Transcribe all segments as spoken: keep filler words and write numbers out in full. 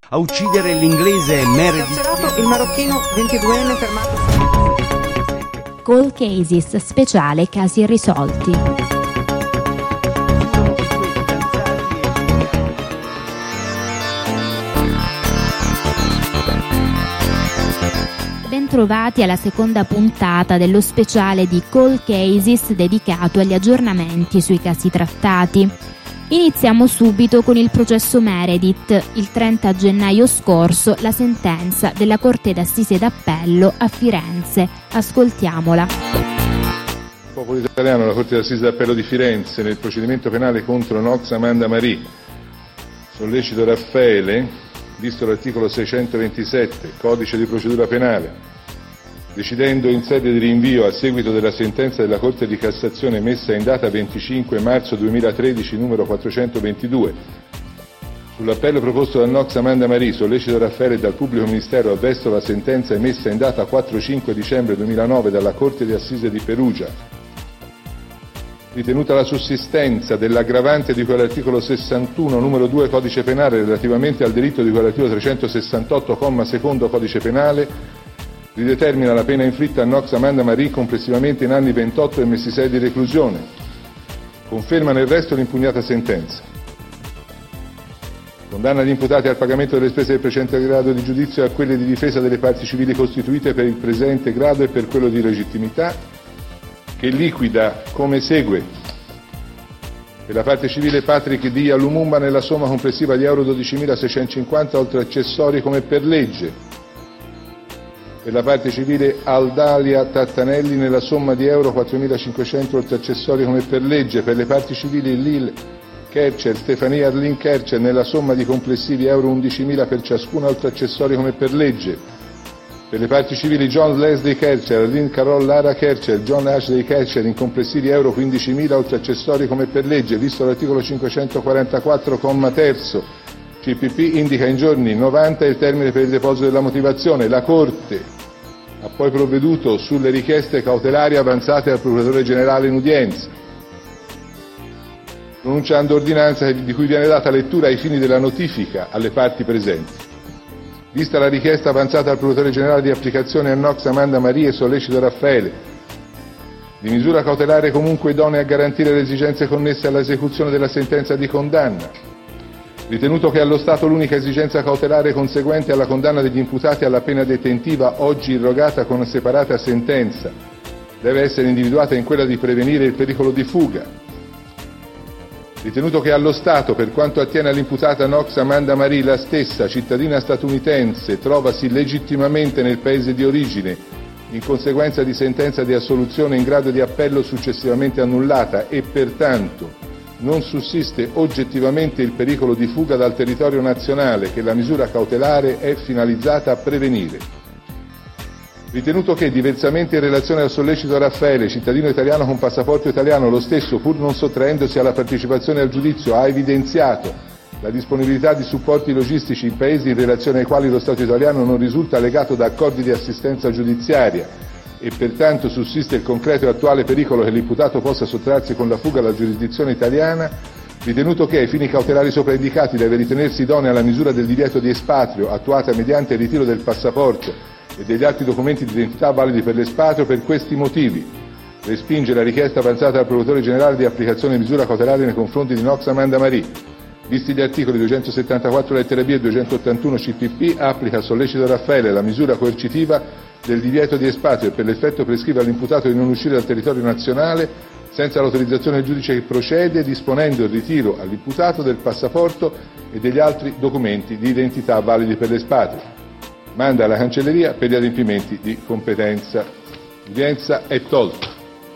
A uccidere l'inglese Meredith. Carcerato il marocchino ventiduenne fermato. Cold Cases, speciale casi irrisolti. Bentrovati alla seconda puntata dello speciale di Cold Cases dedicato agli aggiornamenti sui casi trattati. Iniziamo subito con il processo Meredith. Il trenta gennaio scorso la sentenza della Corte d'Assise d'Appello a Firenze. Ascoltiamola. Il popolo italiano, la Corte d'Assise d'Appello di Firenze, nel procedimento penale contro Nox Amanda Marie, sollecito Raffaele, visto l'articolo seicentoventisette, Codice di procedura penale, decidendo in sede di rinvio a seguito della sentenza della Corte di Cassazione emessa in data venticinque marzo duemilatredici numero quattrocentoventidue, sull'appello proposto da Nox Amanda Marie, sollecito Raffaele dal pubblico ministero avverso la sentenza emessa in data quattro cinque dicembre duemilanove dalla Corte di Assise di Perugia, ritenuta la sussistenza dell'aggravante di quell'articolo sessantuno numero due Codice penale relativamente al delitto di quell'articolo trecentosessantotto comma secondo Codice penale, ridetermina la pena inflitta a Nox Amanda Marie complessivamente in anni ventotto e mesi sei di reclusione. Conferma nel resto l'impugnata sentenza. Condanna gli imputati al pagamento delle spese del precedente grado di giudizio e a quelle di difesa delle parti civili costituite per il presente grado e per quello di legittimità, che liquida come segue. Per la parte civile Patrick D. a Lumumba nella somma complessiva di euro dodicimilaseicentocinquanta oltre accessori come per legge. Per la parte civile Aldalia Tattanelli nella somma di euro quattromilacinquecento oltre accessori come per legge. Per le parti civili Lil Kercher, Stefania Arlene Kercher nella somma di complessivi euro undicimila per ciascuna oltre accessori come per legge. Per le parti civili John Leslie Kercher, Arlene Carol Lara Kercher, John Ashley Kercher in complessivi euro quindicimila oltre accessori come per legge, visto l'articolo cinquecentoquarantaquattro comma terzo. C P P indica in giorni novanta il termine per il deposito della motivazione. La Corte ha poi provveduto sulle richieste cautelari avanzate al Procuratore Generale in udienza, pronunciando ordinanza di cui viene data lettura ai fini della notifica alle parti presenti. Vista la richiesta avanzata al Procuratore Generale di applicazione a Nox Amanda Marie e sollecito Raffaele, di misura cautelare comunque idonea a garantire le esigenze connesse all'esecuzione della sentenza di condanna, ritenuto che allo Stato l'unica esigenza cautelare conseguente alla condanna degli imputati alla pena detentiva oggi irrogata con separata sentenza deve essere individuata in quella di prevenire il pericolo di fuga, ritenuto che allo Stato, per quanto attiene all'imputata Nox Amanda Marie, la stessa, cittadina statunitense, trovasi legittimamente nel paese di origine in conseguenza di sentenza di assoluzione in grado di appello successivamente annullata e pertanto non sussiste oggettivamente il pericolo di fuga dal territorio nazionale che la misura cautelare è finalizzata a prevenire. Ritenuto che, diversamente in relazione al sollecito Raffaele, cittadino italiano con passaporto italiano, lo stesso, pur non sottraendosi alla partecipazione al giudizio, ha evidenziato la disponibilità di supporti logistici in paesi in relazione ai quali lo Stato italiano non risulta legato da accordi di assistenza giudiziaria e pertanto sussiste il concreto e attuale pericolo che l'imputato possa sottrarsi con la fuga alla giurisdizione italiana, ritenuto che ai fini cautelari sopra indicati deve ritenersi idonea la misura del divieto di espatrio attuata mediante il ritiro del passaporto e degli altri documenti di identità validi per l'espatrio, per questi motivi respinge la richiesta avanzata dal Procuratore Generale di applicazione di misura cautelare nei confronti di Nox Amanda Marie. Visti gli articoli duecentosettantaquattro lettera B e duecentottantuno C P P, applica al sollecito Raffaele la misura coercitiva del divieto di espatrio e per l'effetto prescrive all'imputato di non uscire dal territorio nazionale senza l'autorizzazione del giudice che procede, disponendo il ritiro all'imputato del passaporto e degli altri documenti di identità validi per l'espatrio. Manda alla cancelleria per gli adempimenti di competenza. L'udienza è tolta.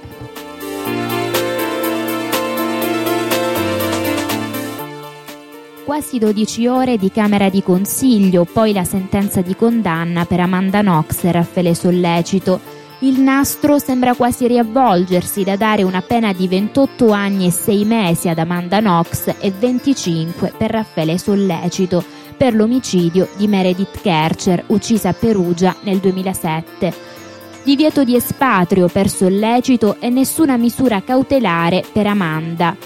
Quasi dodici ore di Camera di Consiglio, poi la sentenza di condanna per Amanda Nox e Raffaele Sollecito. Il nastro sembra quasi riavvolgersi da dare una pena di ventotto anni e sei mesi ad Amanda Nox e venticinque per Raffaele Sollecito per l'omicidio di Meredith Kercher, uccisa a Perugia nel duemilasette. Divieto di espatrio per Sollecito e nessuna misura cautelare per Amanda.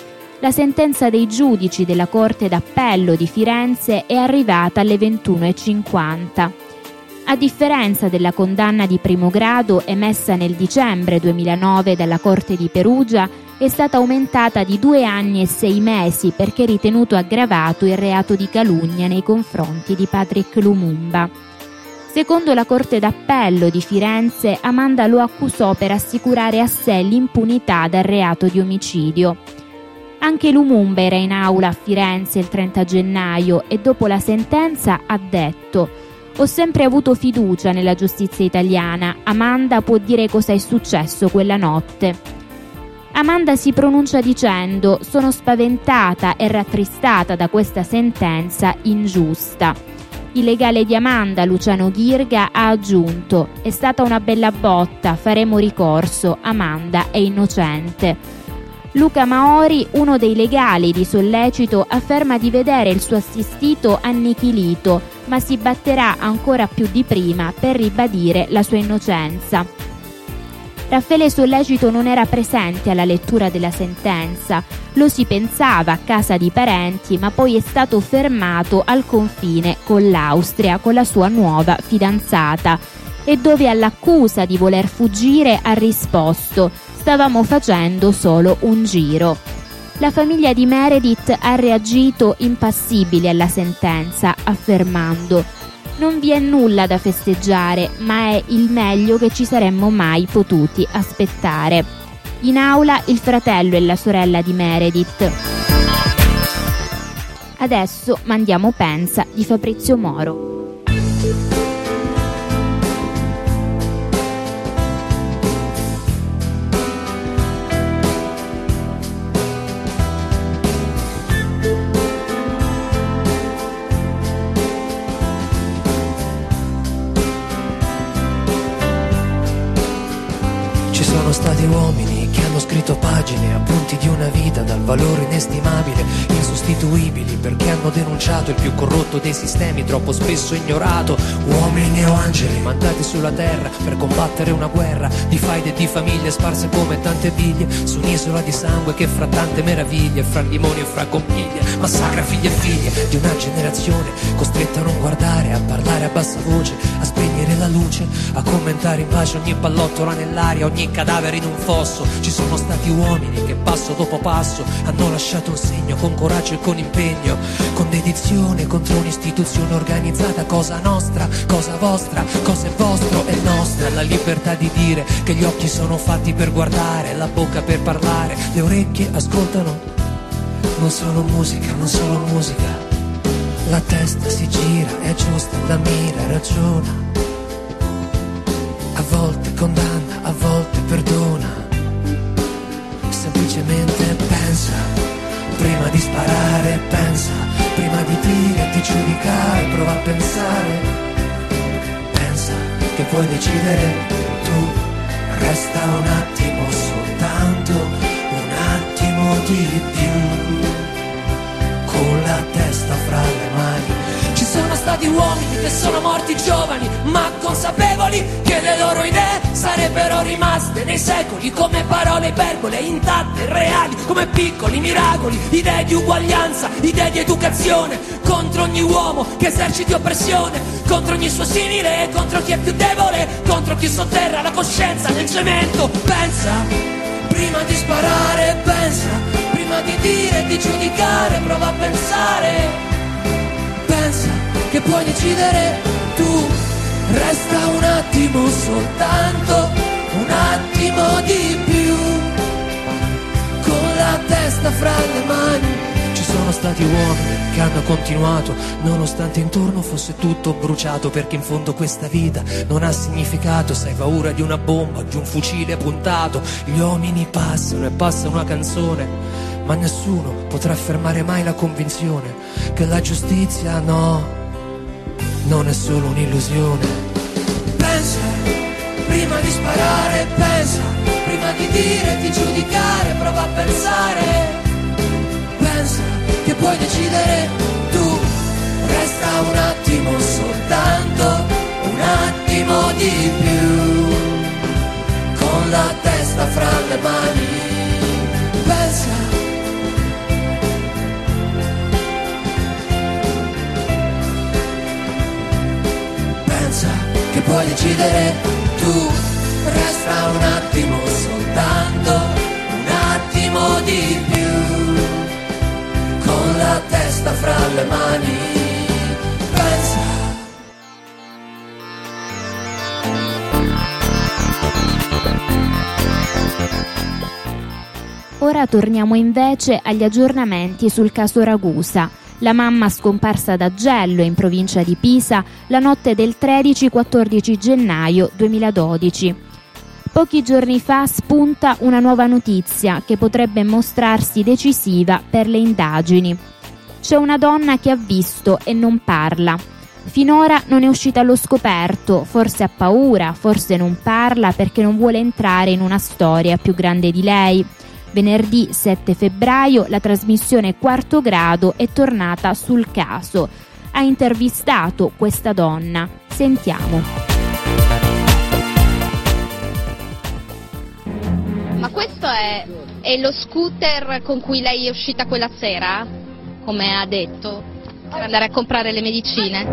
La sentenza dei giudici della Corte d'Appello di Firenze è arrivata alle ventuno e cinquanta. A differenza della condanna di primo grado emessa nel dicembre duemilanove dalla Corte di Perugia, è stata aumentata di due anni e sei mesi perché ritenuto aggravato il reato di calunnia nei confronti di Patrick Lumumba. Secondo la Corte d'Appello di Firenze, Amanda lo accusò per assicurare a sé l'impunità dal reato di omicidio. Anche Lumumba era in aula a Firenze il trenta gennaio e dopo la sentenza ha detto: «Ho sempre avuto fiducia nella giustizia italiana. Amanda può dire cosa è successo quella notte». Amanda si pronuncia dicendo: «Sono spaventata e rattristata da questa sentenza ingiusta». Il legale di Amanda, Luciano Ghirga, ha aggiunto: «È stata una bella botta, faremo ricorso, Amanda è innocente». Luca Maori, uno dei legali di Sollecito, afferma di vedere il suo assistito annichilito, ma si batterà ancora più di prima per ribadire la sua innocenza. Raffaele Sollecito non era presente alla lettura della sentenza, lo si pensava a casa di parenti, ma poi è stato fermato al confine con l'Austria con la sua nuova fidanzata e dove all'accusa di voler fuggire ha risposto: «Stavamo facendo solo un giro». La famiglia di Meredith ha reagito impassibile alla sentenza, affermando: «Non vi è nulla da festeggiare, ma è il meglio che ci saremmo mai potuti aspettare». In aula il fratello e la sorella di Meredith. Adesso mandiamo Pensa di Fabrizio Moro. Sono stati uomini che hanno scritto pagine, appunti di una vita dal valore inestimabile, insostituibili, perché hanno denunciato il più corrotto dei sistemi, troppo spesso ignorato. Uomini o angeli mandati sulla terra per combattere una guerra di faide e di famiglie sparse come tante biglie su un'isola di sangue che fra tante meraviglie, fra limoni e fra conchiglie, massacra figli e figlie di una generazione costretta a non guardare, a parlare a bassa voce, a spegnere la luce, a commentare in pace ogni pallottola nell'aria, ogni cadavere in un fosso. Ci sono stati uomini che passo dopo passo hanno lasciato un segno con coraggio e con impegno, con dedizione contro un'istituzione organizzata, cosa nostra, cosa vostra, cosa è vostro è nostra. La libertà di dire che gli occhi sono fatti per guardare, la bocca per parlare, le orecchie ascoltano, non solo musica, non solo musica. La testa si gira, è giusta, la mira, ragiona, a volte condanna, a volte perdona. Semplicemente pensa, prima di sparare, pensa, prima di dire, di giudicare, prova a pensare. Pensa che puoi decidere tu, resta un attimo, soltanto un attimo di più, con la testa fra le mani. Ci sono stati uomini che sono morti giovani, ma consapevoli che le loro idee sarebbero rimaste nei secoli come parole iperbole, intatte, reali, come piccoli miracoli, idee di uguaglianza, idee di educazione, contro ogni uomo che eserciti oppressione, contro ogni suo simile, contro chi è più debole, contro chi sotterra la coscienza nel cemento. Pensa, prima di sparare, pensa, prima di dire, di giudicare, prova a pensare. Pensa che puoi decidere tu, resta un attimo, soltanto un attimo di più, con la testa fra le mani. Ci sono stati uomini che hanno continuato nonostante intorno fosse tutto bruciato, perché in fondo questa vita non ha significato se hai paura di una bomba, di un fucile puntato. Gli uomini passano e passa una canzone, ma nessuno potrà fermare mai la convinzione che la giustizia no, non è solo un'illusione. Pensa, prima di sparare, pensa, prima di dire, di giudicare, prova a pensare. Pensa che puoi decidere tu, resta un attimo, soltanto un attimo di più, con la testa fra le mani. Pensa, pensa che puoi decidere tu. Resta un attimo, soltanto un attimo di più, con la testa fra le mani, pensa. Ora torniamo invece agli aggiornamenti sul caso Ragusa. La mamma scomparsa da Gello, in provincia di Pisa, la notte del tredici quattordici gennaio duemiladodici. Pochi giorni fa spunta una nuova notizia che potrebbe mostrarsi decisiva per le indagini. C'è una donna che ha visto e non parla. Finora non è uscita allo scoperto, forse ha paura, forse non parla perché non vuole entrare in una storia più grande di lei. Venerdì sette febbraio la trasmissione Quarto Grado è tornata sul caso. Ha intervistato questa donna. Sentiamo. Ma questo è, è lo scooter con cui lei è uscita quella sera? Come ha detto? Per andare a comprare le medicine?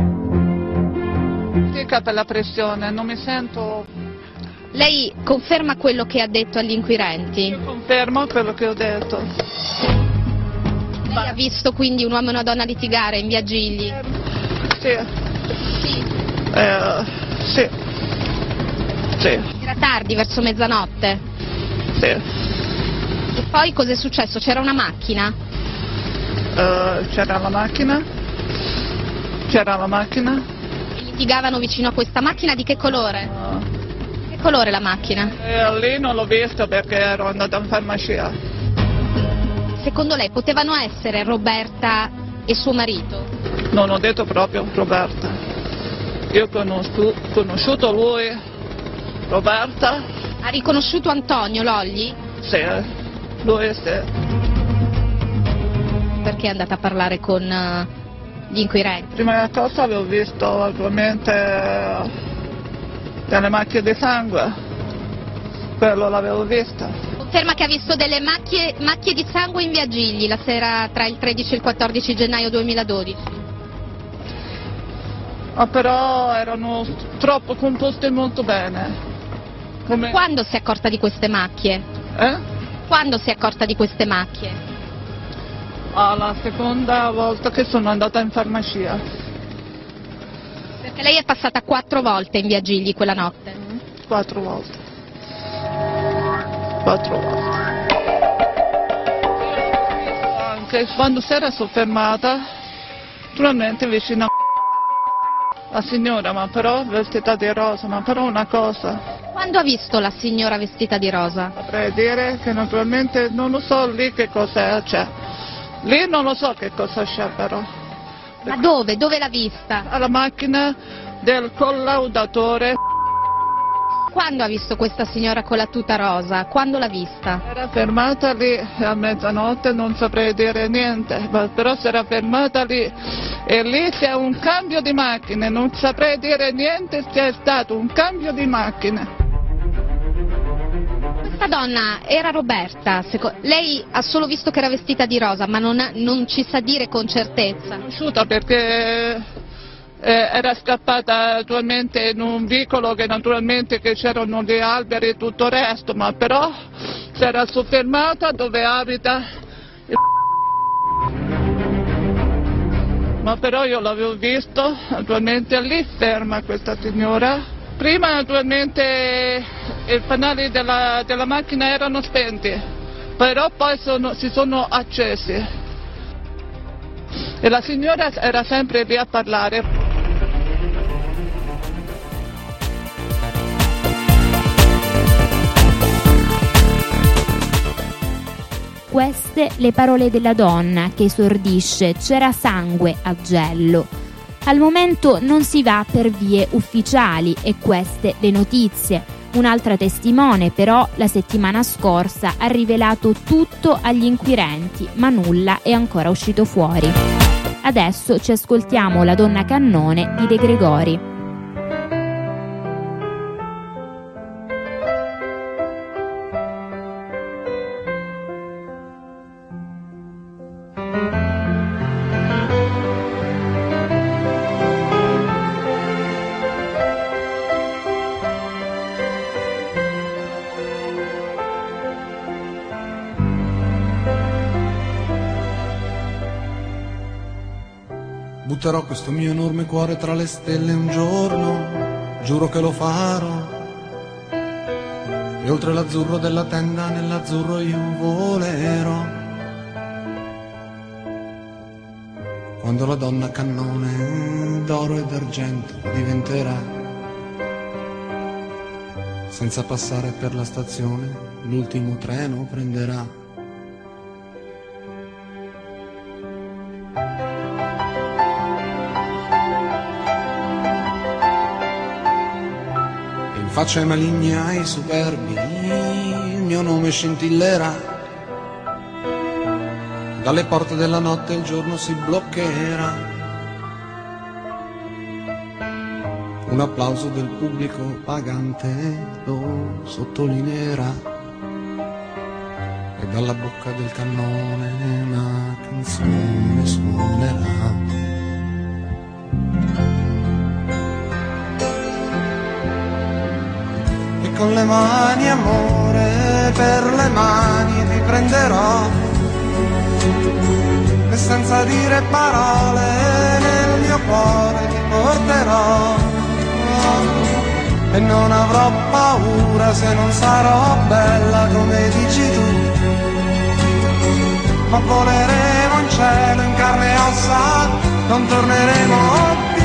Dica per la pressione, non mi sento... Lei conferma quello che ha detto agli inquirenti? Io confermo quello che ho detto. Lei ha visto quindi un uomo e una donna litigare in via Gigli? Sì. Sì. Eh, sì. Sì. Era tardi, verso mezzanotte? Sì. E poi cos'è successo? C'era una macchina? Uh, c'era la macchina? C'era la macchina? E litigavano vicino a questa macchina di che colore? Uh, Che colore la macchina? Eh, lì non l'ho visto perché ero andata in farmacia. Secondo lei potevano essere Roberta e suo marito? Non ho detto proprio Roberta. Io ho conosciuto, conosciuto lui, Roberta. Ha riconosciuto Antonio Lolli? Sì, lui sì. Perché è andata a parlare con uh, gli inquirenti? Prima cosa avevo visto naturalmente delle macchie di sangue, quello l'avevo visto. Conferma che ha visto delle macchie, macchie di sangue in via Gigli la sera tra il tredici e il quattordici gennaio duemiladodici. Ma però erano troppo composte molto bene. Come... Quando si è accorta di queste macchie? Eh? Quando si è accorta di queste macchie? Ah, la seconda volta che sono andata in farmacia. Perché lei è passata quattro volte in via Gigli quella notte? Quattro volte. Quattro volte. Anche quando si era soffermata, naturalmente vicino a la signora, ma però vestita di rosa, ma però una cosa. Quando ha visto la signora vestita di rosa? Potrei dire che naturalmente non lo so lì che cosa c'è. Lì non lo so che cosa c'è però. Ma dove? Dove l'ha vista? Alla macchina del collaudatore. Quando ha visto questa signora con la tuta rosa? Quando l'ha vista? Era fermata lì a mezzanotte, non saprei dire niente, ma però si era fermata lì e lì c'è un cambio di macchine, non saprei dire niente se è stato un cambio di macchine. Questa donna era Roberta, seco- lei ha solo visto che era vestita di rosa, ma non, ha, non ci sa dire con certezza. Conosciuta perché eh, era scappata naturalmente in un vicolo che naturalmente che c'erano gli alberi e tutto il resto, ma però si era soffermata dove abita il... Ma però io l'avevo visto naturalmente lì ferma questa signora. Prima naturalmente i fanali della, della macchina erano spenti, però poi sono, si sono accesi e la signora era sempre lì a parlare. Queste le parole della donna che esordisce "c'era sangue a Gello". Al momento non si va per vie ufficiali e queste le notizie. Un'altra testimone però la settimana scorsa ha rivelato tutto agli inquirenti, ma nulla è ancora uscito fuori. Adesso ci ascoltiamo la donna Cannone di De Gregori. Butterò questo mio enorme cuore tra le stelle un giorno, giuro che lo farò. E oltre l'azzurro della tenda, nell'azzurro io volerò. Quando la donna cannone d'oro e d'argento diventerà, senza passare per la stazione, l'ultimo treno prenderà. Faccia ai maligni, ai superbi, il mio nome scintillerà. Dalle porte della notte il giorno si bloccherà. Un applauso del pubblico pagante lo sottolineerà. E dalla bocca del cannone una canzone suonerà. Con le mani amore, per le mani ti prenderò e senza dire parole nel mio cuore ti porterò e non avrò paura se non sarò bella come dici tu, ma voleremo in cielo in carne e ossa, non torneremo più.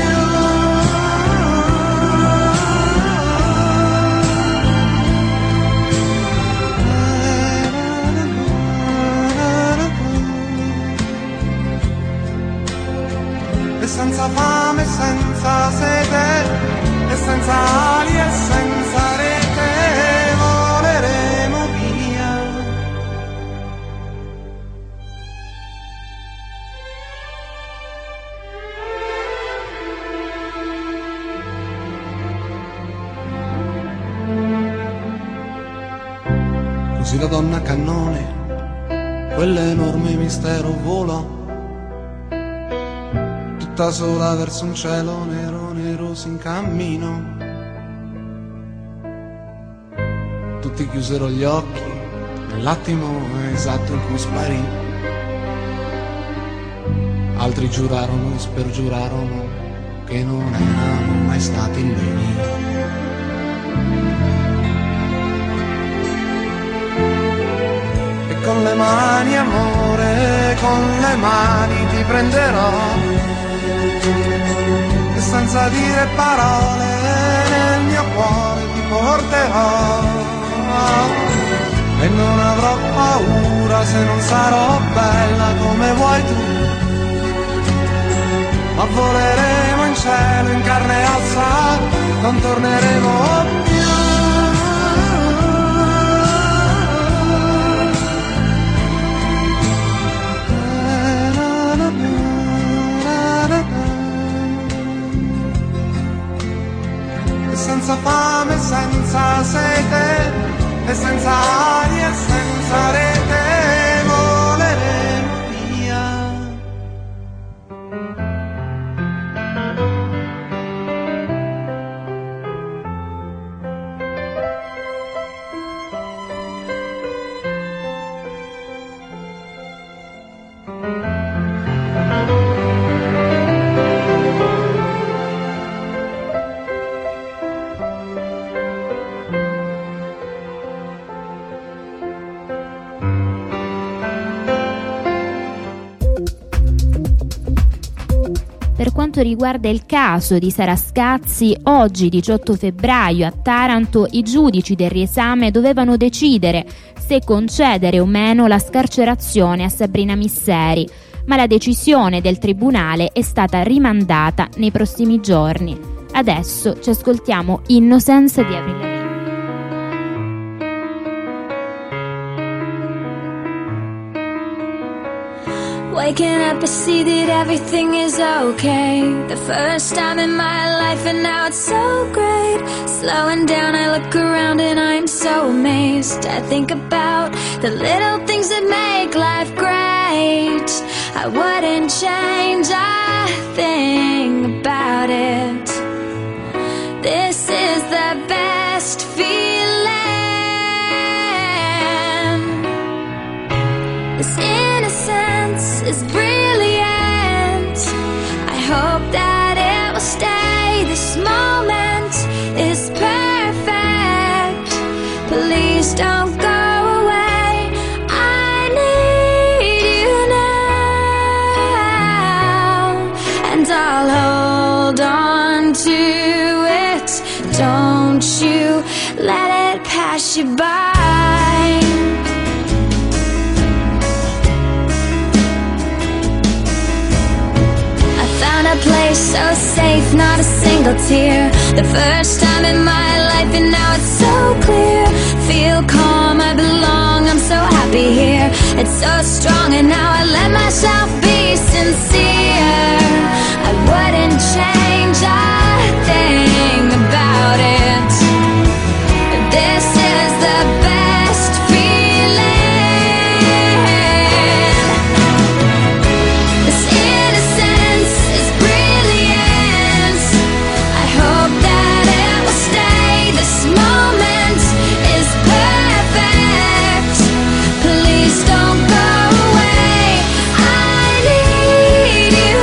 Senza fame, senza sete, e senza ali e senza rete, voleremo via. Così la donna cannone, quell'enorme mistero volò tutta sola verso un cielo nero, nero s'incammino. Tutti chiusero gli occhi nell'attimo esatto in cui sparì. Altri giurarono e spergiurarono che non erano mai stati lì. E con le mani amore, con le mani ti prenderò e senza dire parole nel mio cuore ti porterò e non avrò paura se non sarò bella come vuoi tu, ma voleremo in cielo in carne e ossa, non torneremo più. Senza fame, senza sete, e senza ali e senza rete, voleremo via. Per quanto riguarda il caso di Sara Scazzi, oggi diciotto febbraio a Taranto i giudici del riesame dovevano decidere se concedere o meno la scarcerazione a Sabrina Misseri, ma la decisione del tribunale è stata rimandata nei prossimi giorni. Adesso ci ascoltiamo Innocence di Avril Lavigne. Waking up I see that everything is okay. The first time in my life and now it's so great. Slowing down I look around and I'm so amazed. I think about the little things that make life great. I wouldn't change a thing about it. This is the best feeling. This innocence is brilliant. I hope hold on to it. Don't you let it pass you by. I found a place so safe, not a single tear. The first time in my life and now it's so clear. Feel calm, I belong, I'm so happy here. It's so strong and now I let myself be sincere. I wouldn't change a thing about it. This is the best feeling. This innocence is brilliant. I hope that it will stay. This moment is perfect. Please don't go away. I need you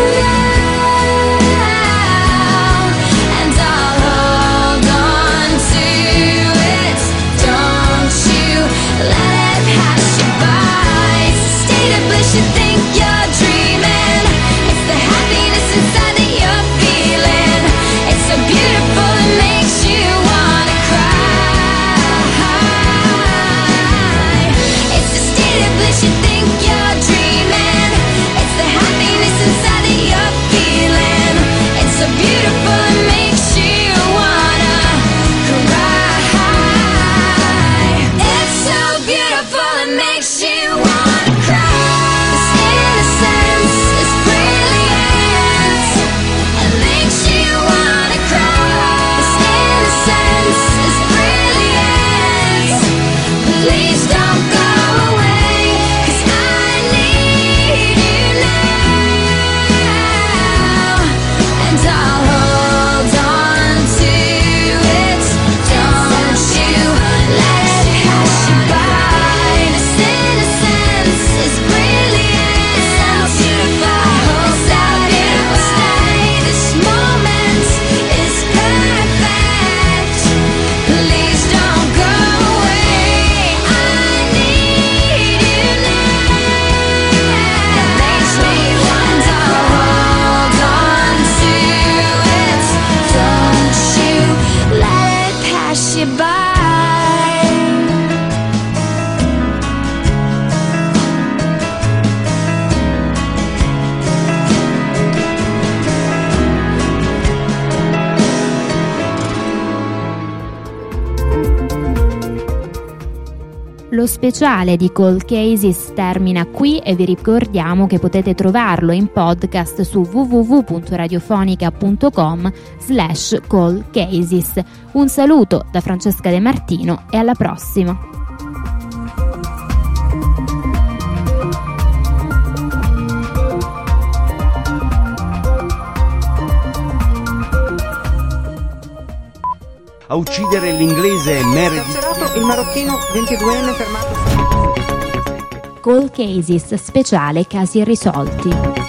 now, and I'll hold on to it. Don't you let it pass you by. It's a state of bliss, you think you're dreaming. It's the happiness inside that you're feeling. It's so beautiful, it makes you wanna cry. It's a state of bliss, you think you're dreaming. It's the happiness inside that you're feeling. It's so beautiful, it makes you wanna cry. It's so beautiful, it makes you wanna cry. This innocence is brilliant. It makes you wanna cry. This innocence is brilliant. Please don't go away, 'cause I need you now, and I'll hold on to it. Don't you let it pass you by. This innocence is brilliant. It's so beautiful. I hope that it will stay. This moment is perfect. Please don't go away. I need you now. It makes me want to hold on to it. Don't you let it pass you by. Lo speciale di Cold Cases termina qui e vi ricordiamo che potete trovarlo in podcast su w w w punto radiofonica punto com slash cold cases. Un saluto da Francesca De Martino e alla prossima! A uccidere l'inglese Meredith. Carcerato il marocchino ventiduenne fermato. Cold Cases speciale casi irrisolti.